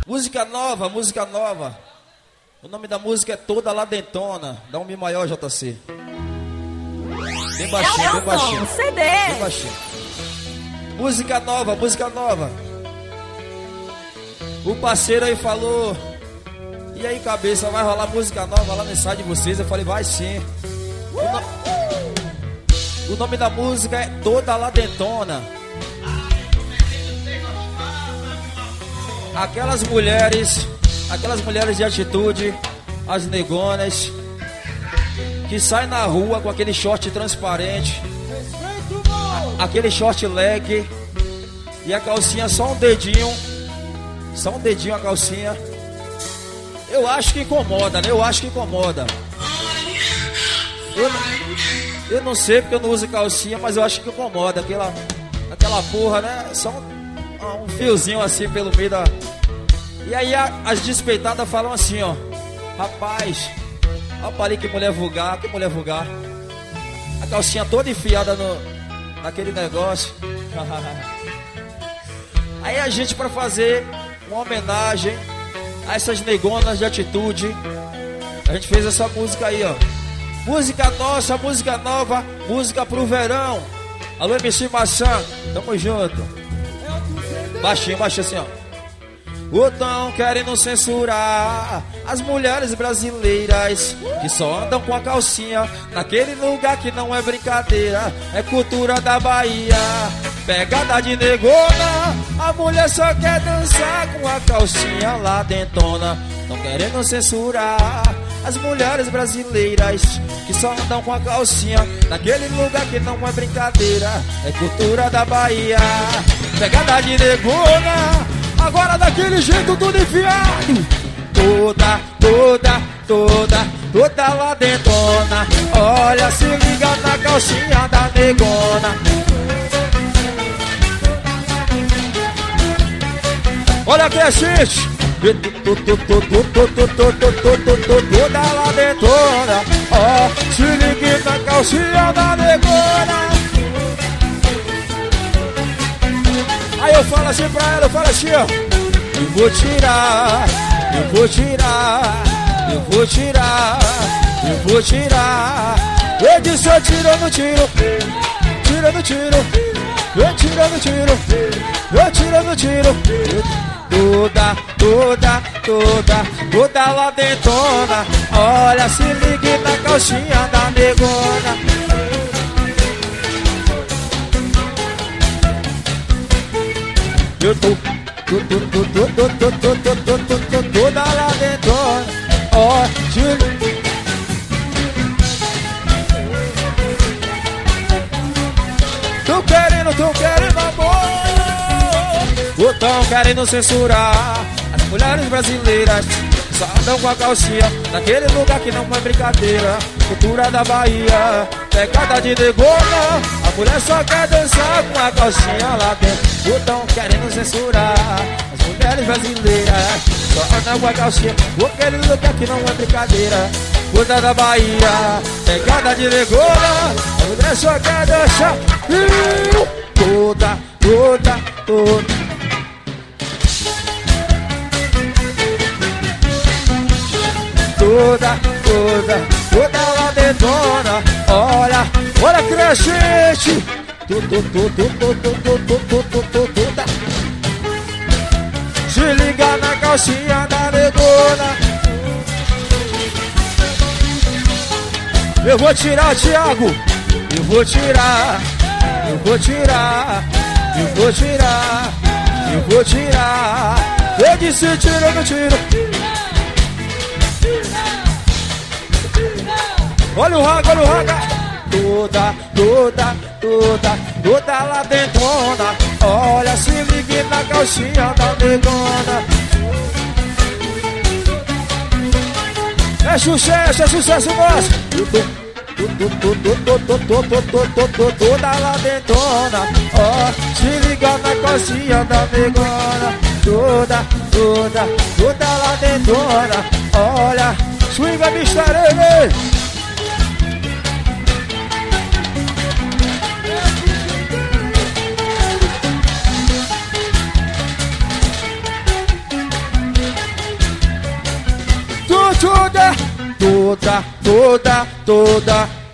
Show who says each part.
Speaker 1: Música nova, música nova. O nome da música é Toda Lá Dentona. Dá um Mi maior, JC. Bem baixinho, bem baixinho.
Speaker 2: CD.
Speaker 1: Bem baixinho. Música nova, música nova. O parceiro aí falou: e aí, cabeça, vai rolar música nova lá no ensaio de vocês? Eu falei: vai sim. O nome da música é Toda Lá Dentona. Aquelas mulheres de atitude, as negonas, que saem na rua com aquele short transparente, aquele short leg e a calcinha só um dedinho a calcinha. Eu acho que incomoda, né? Eu acho que incomoda. Eu não sei porque eu não uso calcinha, mas eu acho que incomoda aquela porra, né? Só um fiozinho assim pelo meio da... E aí as despeitadas falam assim, ó: rapaz, olha que mulher vulgar, que mulher vulgar. A calcinha toda enfiada naquele negócio. Aí a gente, pra fazer uma homenagem a essas negonas de atitude, a gente fez essa música aí, ó. Música nossa, música nova, música pro verão. Alô, MC Maçã, tamo junto. Baixinho, baixinho assim, ó. O tão querendo censurar as mulheres brasileiras que só andam com a calcinha naquele lugar que não é brincadeira, é cultura da Bahia. Pegada de negona, a mulher só quer dançar com a calcinha lá dentona. Tão querendo censurar as mulheres brasileiras que só andam com a calcinha naquele lugar que não é brincadeira, é cultura da Bahia. Pegada de negona, agora daquele jeito tudo enfiado. Toda lá dentona. Olha, se liga na calcinha da negona. Olha aqui, gente. Toda lá dentona. Ó, se liga na calcinha da negona. Aí eu falo assim pra ela, eu falo assim, ó: eu vou tirar, eu vou tirar, eu vou tirar, eu vou tirar. Eu disse eu tirando tiro, tirando tiro, eu tirando tiro, eu tirando tiro. Toda lá dentona. Olha, se ligue na calcinha da negona. Eu tô toda lá dentona. Ó, tô querendo amor. O tão querendo censurar as mulheres brasileiras só andam com a calcinha naquele lugar que não é brincadeira, cultura da Bahia. Pegada de negona, a mulher só quer dançar com a calcinha lá dentro. O tão querendo censurar as mulheres brasileiras só andam com a calcinha naquele lugar que não é brincadeira, cultura da Bahia. Pegada de negona, a mulher só quer dançar. Toda lá dentona. Olha crescente. Se liga na calcinha da negona. Eu vou tirar, Thiago. Eu vou tirar, eu vou tirar, eu vou tirar, eu vou tirar. Eu disse tirando tiro. Olha o raga, olha o raga. Toda lá dentona. Olha, se ligue na calcinha da negona. É sucesso nosso. Toda lá dentona. Ó, se liga na calcinha da negona. Toda lá dentona. Olha, swinga mistério. toda, toda, toda, toda.